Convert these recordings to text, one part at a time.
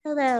Hello.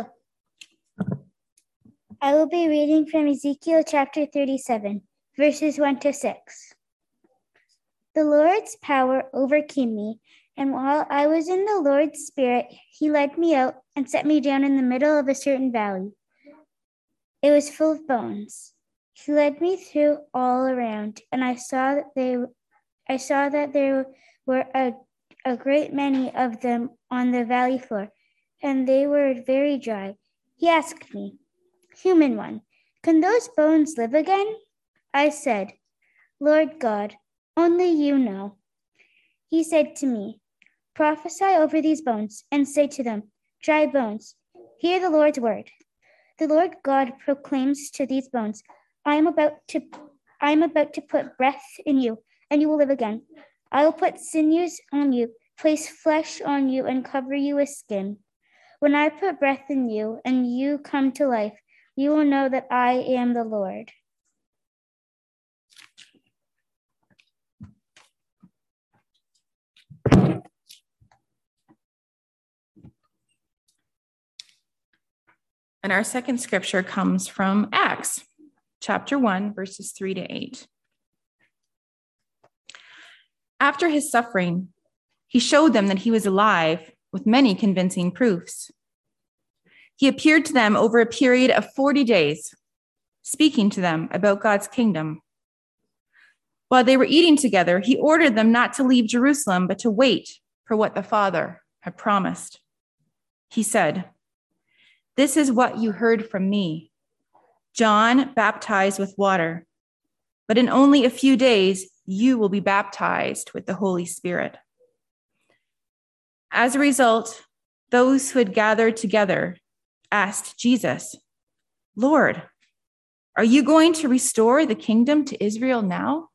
I will be reading from Ezekiel chapter 37, verses 1 to 6. The Lord's power overcame me, and while I was in the Lord's Spirit, he led me out and set me down in the middle of a certain valley. It was full of bones. He led me through all around, and I saw that there were a great many of them on the valley floor, and they were very dry. He asked me, "Human one, can those bones live again?" I said, "Lord God, only you know." He said to me, "Prophesy over these bones and say to them, 'Dry bones, hear the Lord's word.' The Lord God proclaims to these bones, I am about to put breath in you, and you will live again. I will put sinews on you, place flesh on you, and cover you with skin. When I put breath in you and you come to life, you will know that I am the Lord." And our second scripture comes from Acts, chapter 1, verses 3 to 8. After his suffering, he showed them that he was alive with many convincing proofs. He appeared to them over a period of 40 days, speaking to them about God's kingdom. While they were eating together, he ordered them not to leave Jerusalem, but to wait for what the Father had promised. He said, "This is what you heard from me. John baptized with water, but in only a few days, you will be baptized with the Holy Spirit." As a result, those who had gathered together asked Jesus, "Lord, are you going to restore the kingdom to Israel now?"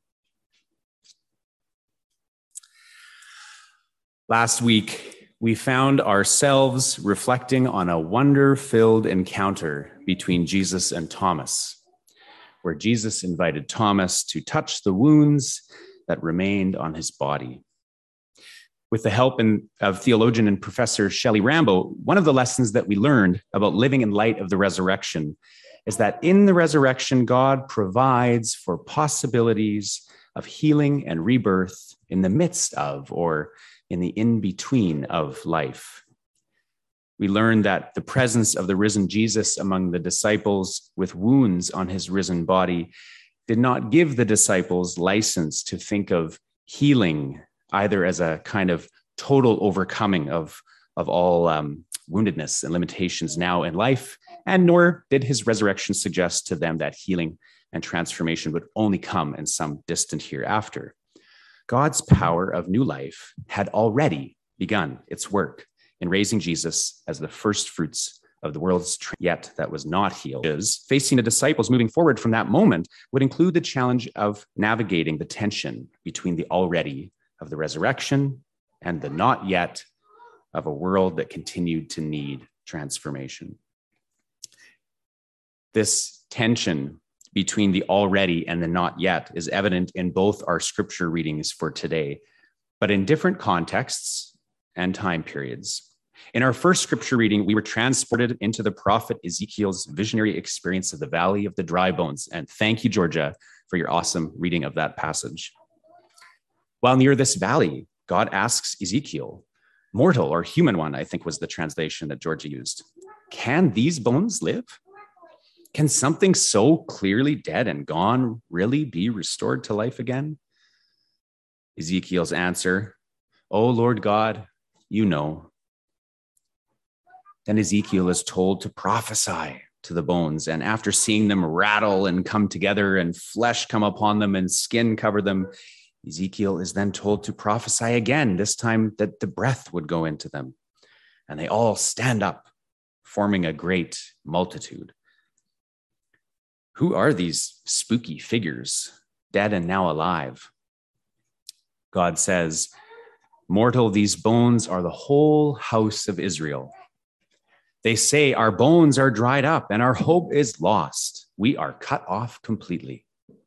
Last week, we found ourselves reflecting on a wonder-filled encounter between Jesus and Thomas, where Jesus invited Thomas to touch the wounds that remained on his body. With the help of theologian and professor Shelley Rambo, one of the lessons that we learned about living in light of the resurrection is that in the resurrection, God provides for possibilities of healing and rebirth in the midst of, or in the in-between of life. We learned that the presence of the risen Jesus among the disciples with wounds on his risen body did not give the disciples license to think of healing either as a kind of total overcoming of all woundedness and limitations now in life, and nor did his resurrection suggest to them that healing and transformation would only come in some distant hereafter. God's power of new life had already begun its work in raising Jesus as the first fruits of the world's yet that was not healed. Facing the disciples moving forward from that moment would include the challenge of navigating the tension between the already of the resurrection and the not yet of a world that continued to need transformation. This tension between the already and the not yet is evident in both our scripture readings for today, but in different contexts and time periods. In our first scripture reading, we were transported into the prophet Ezekiel's visionary experience of the Valley of the Dry Bones. And thank you, Georgia, for your awesome reading of that passage. While near this valley, God asks Ezekiel, "Mortal," or "human one," I think was the translation that Georgia used, "Can these bones live? Can something so clearly dead and gone really be restored to life again?" Ezekiel's answer, "Oh, Lord God, you know." Then Ezekiel is told to prophesy to the bones, and after seeing them rattle and come together and flesh come upon them and skin cover them, Ezekiel is then told to prophesy again, this time that the breath would go into them. And they all stand up, forming a great multitude. Who are these spooky figures, dead and now alive? God says, "Mortal, these bones are the whole house of Israel. They say, our bones are dried up and our hope is lost. We are cut off completely."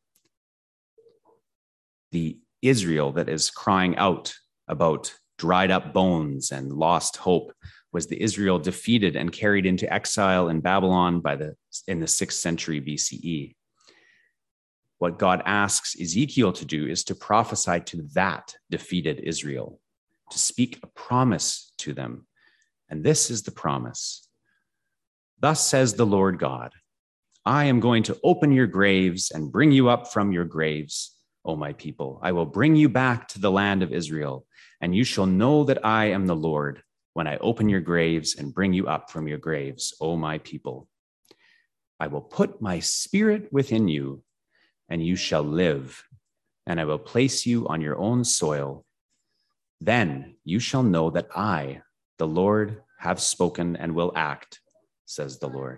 The Israel that is crying out about dried up bones and lost hope was the Israel defeated and carried into exile in Babylon in the 6th century BCE. What God asks Ezekiel to do is to prophesy to that defeated Israel, to speak a promise to them. And this is the promise. Thus says the Lord God, I am going to open your graves and bring you up from your graves, O my people. I will bring you back to the land of Israel, and you shall know that I am the Lord when I open your graves and bring you up from your graves, O my people. I will put my spirit within you, and you shall live, and I will place you on your own soil. Then you shall know that I, the Lord, have spoken and will act, says the Lord.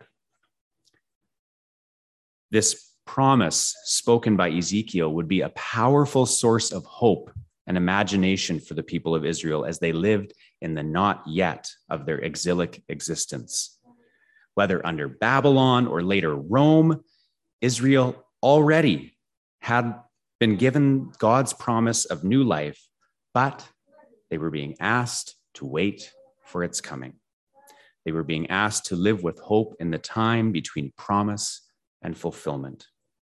This promise spoken by Ezekiel would be a powerful source of hope and imagination for the people of Israel as they lived in the not yet of their exilic existence. Whether under Babylon or later Rome, Israel already had been given God's promise of new life, but they were being asked to wait for its coming. They were being asked to live with hope in the time between promise and fulfillment.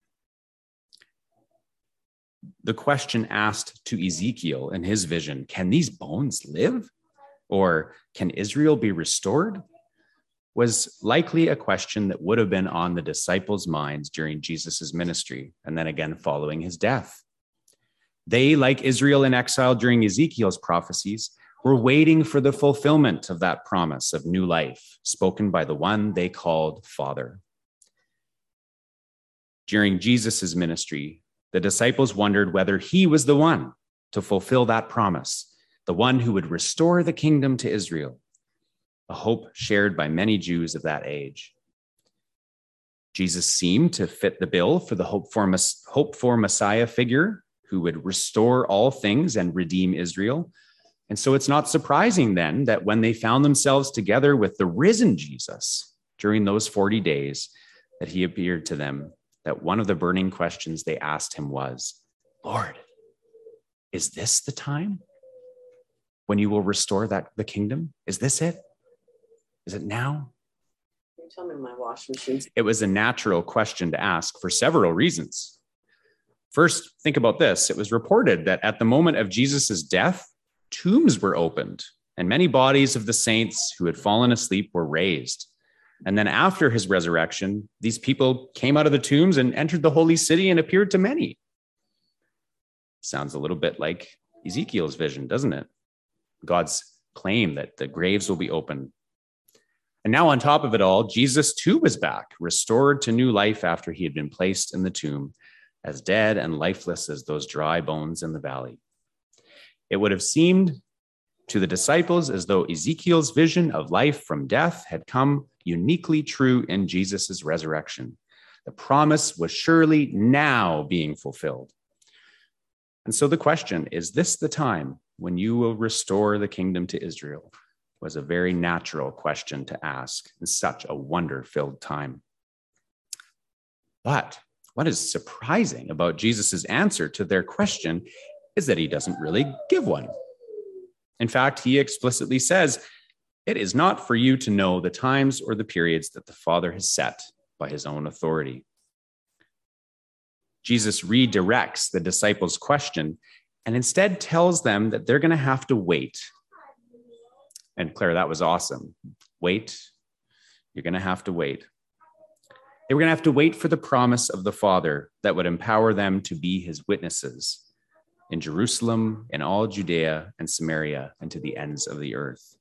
The question asked to Ezekiel in his vision, can these bones live? Or can Israel be restored? Was likely a question that would have been on the disciples' minds during Jesus' ministry, and then again following his death. They, like Israel in exile during Ezekiel's prophecies, were waiting for the fulfillment of that promise of new life spoken by the one they called Father. During Jesus' ministry, the disciples wondered whether he was the one to fulfill that promise, the one who would restore the kingdom to Israel, a hope shared by many Jews of that age. Jesus seemed to fit the bill for the hope for Messiah figure who would restore all things and redeem Israel. And so it's not surprising then that when they found themselves together with the risen Jesus during those 40 days that he appeared to them, that one of the burning questions they asked him was, Lord, is this the time when you will restore the kingdom? Is this it? Is it now? Tell me my washing machine. It was a natural question to ask for several reasons. First, think about this. It was reported that at the moment of Jesus' death, tombs were opened, and many bodies of the saints who had fallen asleep were raised. And then after his resurrection, these people came out of the tombs and entered the holy city and appeared to many. Sounds a little bit like Ezekiel's vision, doesn't it? God's claim that the graves will be open. And now on top of it all, Jesus too was back, restored to new life after he had been placed in the tomb, as dead and lifeless as those dry bones in the valley. It would have seemed to the disciples as though Ezekiel's vision of life from death had come uniquely true in Jesus' resurrection. The promise was surely now being fulfilled. And so the question, is this the time when you will restore the kingdom to Israel? Was a very natural question to ask in such a wonder-filled time. But what is surprising about Jesus' answer to their question is that he doesn't really give one. In fact, he explicitly says, it is not for you to know the times or the periods that the Father has set by his own authority. Jesus redirects the disciples' question and instead tells them that they're going to have to wait. And Claire, that was awesome. Wait. You're going to have to wait. They were going to have to wait for the promise of the Father that would empower them to be his witnesses in Jerusalem, in all Judea and Samaria, and to the ends of the earth.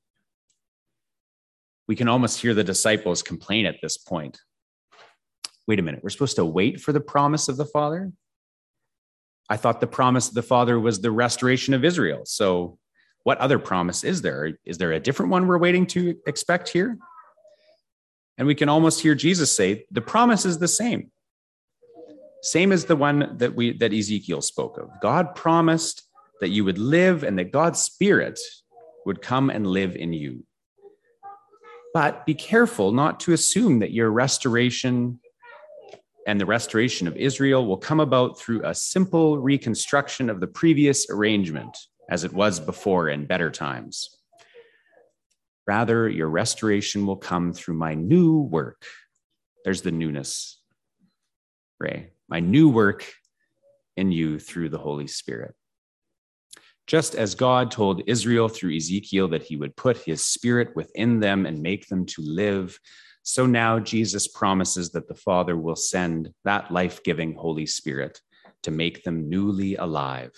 We can almost hear the disciples complain at this point. Wait a minute, we're supposed to wait for the promise of the Father? I thought the promise of the Father was the restoration of Israel. So what other promise is there? Is there a different one we're waiting to expect here? And we can almost hear Jesus say, the promise is the same. Same as the one that Ezekiel spoke of. God promised that you would live and that God's Spirit would come and live in you. But be careful not to assume that your restoration and the restoration of Israel will come about through a simple reconstruction of the previous arrangement, as it was before in better times. Rather, your restoration will come through my new work. There's the newness, Ray. My new work in you through the Holy Spirit. Just as God told Israel through Ezekiel that he would put his spirit within them and make them to live, so now Jesus promises that the Father will send that life-giving Holy Spirit to make them newly alive.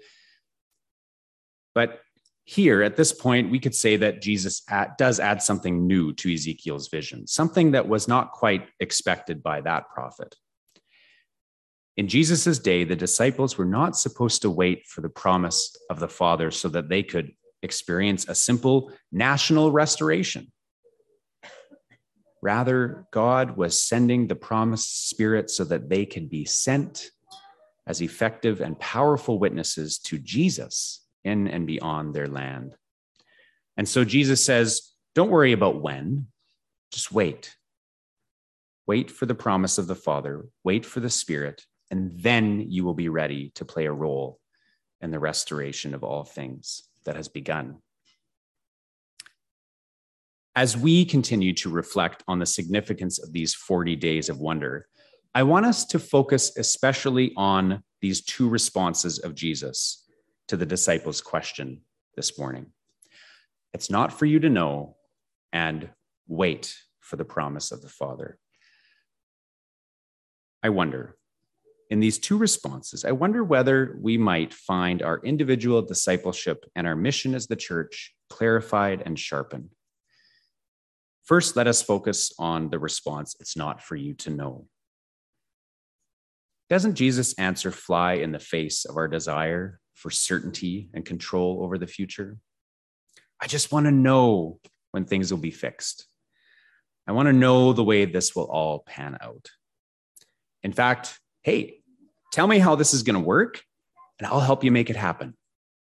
But here, at this point, we could say that Jesus does add something new to Ezekiel's vision, something that was not quite expected by that prophet. In Jesus' day, the disciples were not supposed to wait for the promise of the Father so that they could experience a simple national restoration. Rather, God was sending the promised Spirit so that they could be sent as effective and powerful witnesses to Jesus in and beyond their land. And so Jesus says, don't worry about when, just wait. Wait for the promise of the Father, wait for the Spirit, and then you will be ready to play a role in the restoration of all things that has begun. As we continue to reflect on the significance of these 40 days of wonder, I want us to focus especially on these two responses of Jesus to the disciples' question this morning. It's not for you to know, and wait for the promise of the Father. I wonder, in these two responses, I wonder whether we might find our individual discipleship and our mission as the church clarified and sharpened. First, let us focus on the response, it's not for you to know. Doesn't Jesus' answer fly in the face of our desire for certainty and control over the future? I just want to know when things will be fixed. I want to know the way this will all pan out. In fact, hey, tell me how this is going to work, and I'll help you make it happen.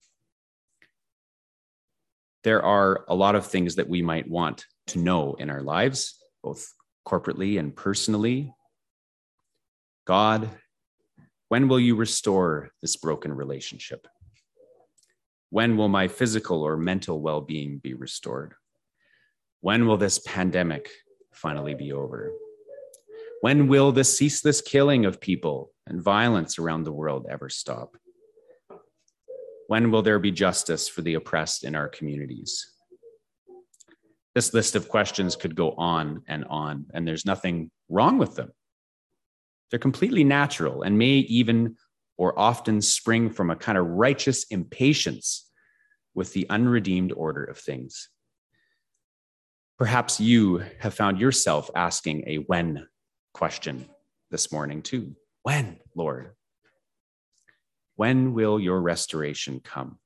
There are a lot of things that we might want to know in our lives, both corporately and personally. God, when will you restore this broken relationship? When will my physical or mental well-being be restored? When will this pandemic finally be over? When will the ceaseless killing of people and violence around the world ever stop? When will there be justice for the oppressed in our communities? This list of questions could go on, and there's nothing wrong with them. They're completely natural and may even or often spring from a kind of righteous impatience with the unredeemed order of things. Perhaps you have found yourself asking a when question this morning too. When, Lord? When will your restoration come?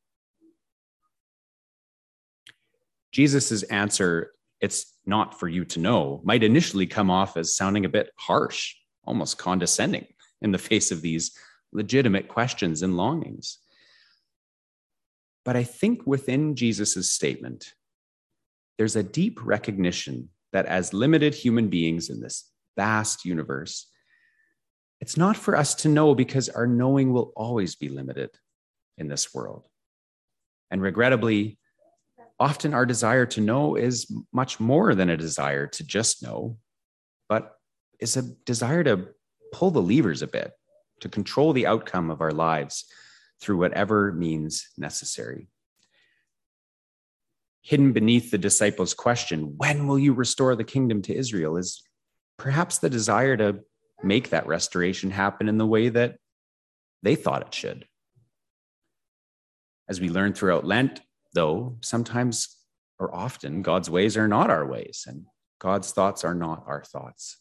Jesus' answer, it's not for you to know, might initially come off as sounding a bit harsh, almost condescending in the face of these legitimate questions and longings. But I think within Jesus' statement, there's a deep recognition that as limited human beings in this vast universe, it's not for us to know because our knowing will always be limited in this world. And regrettably, often our desire to know is much more than a desire to just know, but is a desire to pull the levers a bit, to control the outcome of our lives through whatever means necessary. Hidden beneath the disciples' question, when will you restore the kingdom to Israel, is perhaps the desire to make that restoration happen in the way that they thought it should. As we learn throughout Lent, though, sometimes or often God's ways are not our ways, and God's thoughts are not our thoughts.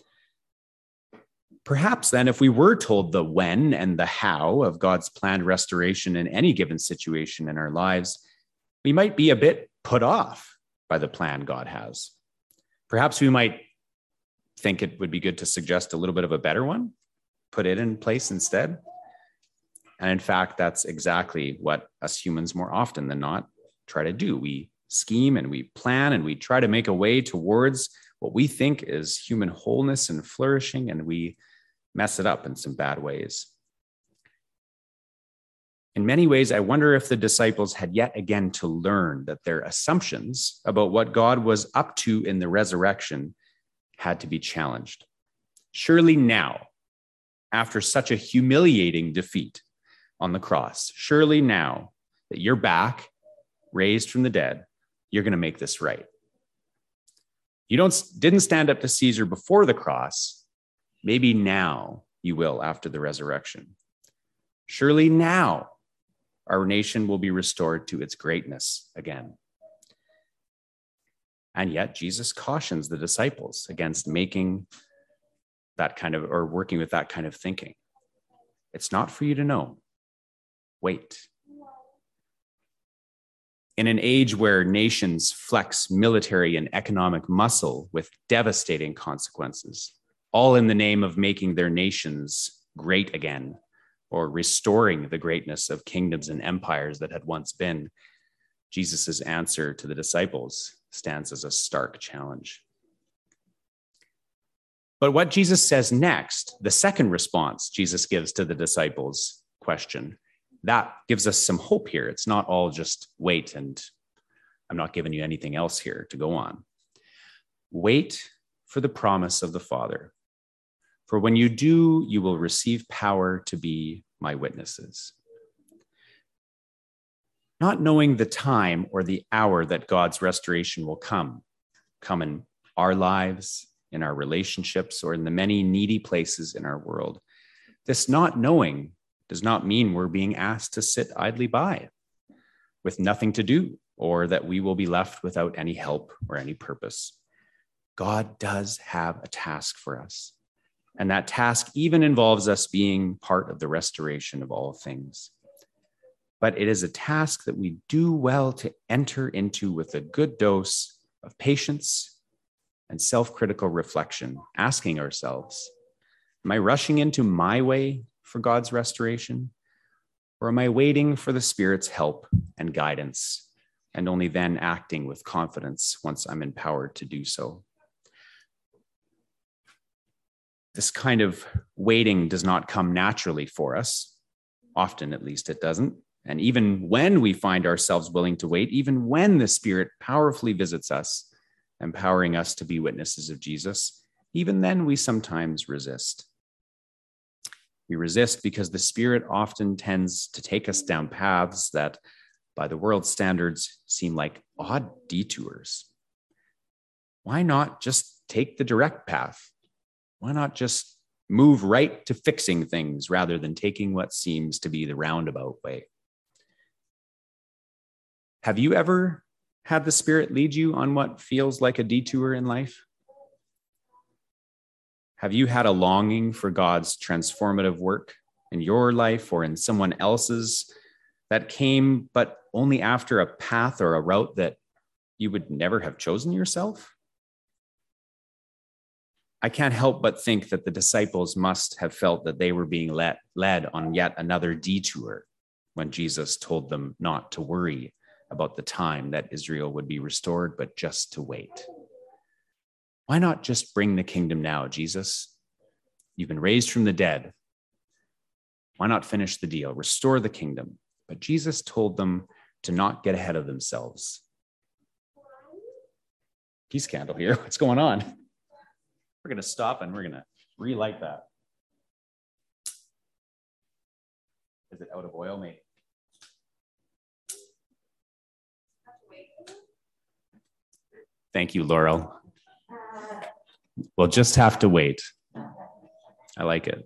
Perhaps then, if we were told the when and the how of God's planned restoration in any given situation in our lives, we might be a bit put off by the plan God has. Perhaps we might think it would be good to suggest a little bit of a better one, put it in place instead. And in fact, that's exactly what us humans more often than not try to do. We scheme and we plan and we try to make a way towards what we think is human wholeness and flourishing, and we mess it up in some bad ways. In many ways, I wonder if the disciples had yet again to learn that their assumptions about what God was up to in the resurrection had to be challenged. Surely now, after such a humiliating defeat on the cross, surely now that you're back, raised from the dead, you're going to make this right. You didn't stand up to Caesar before the cross. Maybe now you will after the resurrection. Surely now our nation will be restored to its greatness again. And yet Jesus cautions the disciples against making that kind of, or working with that kind of thinking. It's not for you to know. Wait. In an age where nations flex military and economic muscle with devastating consequences, all in the name of making their nations great again, or restoring the greatness of kingdoms and empires that had once been, Jesus' answer to the disciples stands as a stark challenge. But what Jesus says next, the second response Jesus gives to the disciples' question, that gives us some hope here. It's not all just wait and I'm not giving you anything else here to go on. Wait for the promise of the Father. For when you do, you will receive power to be my witnesses. Not knowing the time or the hour that God's restoration will come in our lives, in our relationships, or in the many needy places in our world. This not knowing does not mean we're being asked to sit idly by with nothing to do, or that we will be left without any help or any purpose. God does have a task for us. And that task even involves us being part of the restoration of all things. But it is a task that we do well to enter into with a good dose of patience and self-critical reflection, asking ourselves, am I rushing into my way for God's restoration? Or am I waiting for the Spirit's help and guidance, and only then acting with confidence once I'm empowered to do so? This kind of waiting does not come naturally for us. Often, at least, it doesn't. And even when we find ourselves willing to wait, even when the Spirit powerfully visits us, empowering us to be witnesses of Jesus, even then we sometimes resist. We resist because the Spirit often tends to take us down paths that, by the world's standards, seem like odd detours. Why not just take the direct path? Why not just move right to fixing things rather than taking what seems to be the roundabout way? Have you ever had the Spirit lead you on what feels like a detour in life? Have you had a longing for God's transformative work in your life or in someone else's that came, but only after a path or a route that you would never have chosen yourself? I can't help but think that the disciples must have felt that they were being led on yet another detour when Jesus told them not to worry about the time that Israel would be restored, but just to wait. Why not just bring the kingdom now, Jesus? You've been raised from the dead. Why not finish the deal? Restore the kingdom. But Jesus told them to not get ahead of themselves. Peace candle here. What's going on? We're going to stop and we're going to relight that. Is it out of oil, mate? Thank you, Laurel. We'll just have to wait. I like it.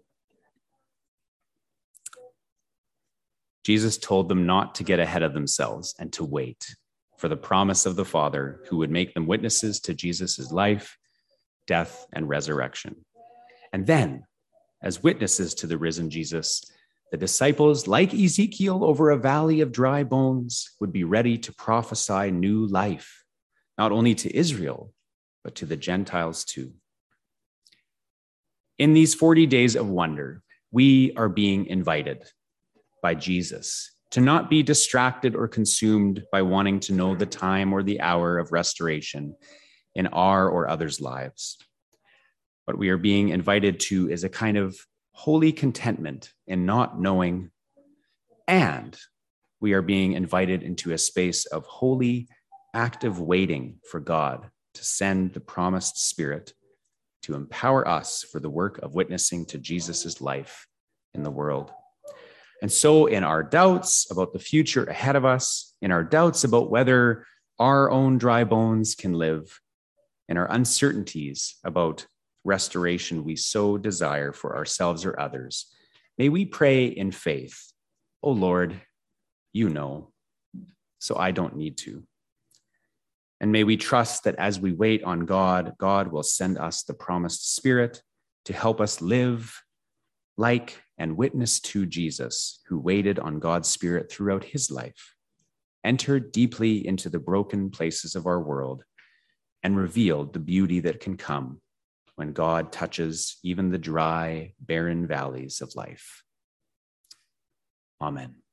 Jesus told them not to get ahead of themselves and to wait for the promise of the Father who would make them witnesses to Jesus' life, death, and resurrection. And then, as witnesses to the risen Jesus, the disciples, like Ezekiel over a valley of dry bones, would be ready to prophesy new life, not only to Israel, but to the Gentiles too. In these 40 days of wonder, we are being invited by Jesus to not be distracted or consumed by wanting to know the time or the hour of restoration in our or others' lives. What we are being invited to is a kind of holy contentment in not knowing And we are being invited into a space of holy, active waiting for God to send the promised Spirit to empower us for the work of witnessing to Jesus's life in the world. And so in our doubts about the future ahead of us, in our doubts about whether our own dry bones can live, in our uncertainties about restoration we so desire for ourselves or others, may we pray in faith, "Oh Lord, you know, so I don't need to." And may we trust that as we wait on God, God will send us the promised Spirit to help us live like and witness to Jesus, who waited on God's Spirit throughout his life, entered deeply into the broken places of our world, and revealed the beauty that can come when God touches even the dry, barren valleys of life. Amen.